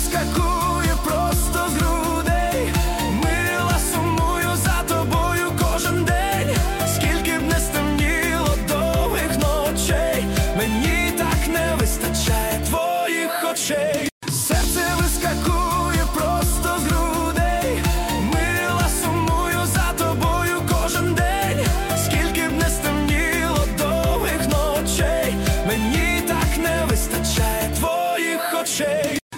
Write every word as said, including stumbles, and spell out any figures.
вискакує просто з грудей. Мила, сумую за тобою кожен день. Скільки б не стемніло довгих ночей, мені так не вистачає твоїх очей. Серце вискакує просто з грудей. Мила, сумую за тобою кожен день. Скільки б не стемніло довгих ночей, мені так не вистачає твоїх очей.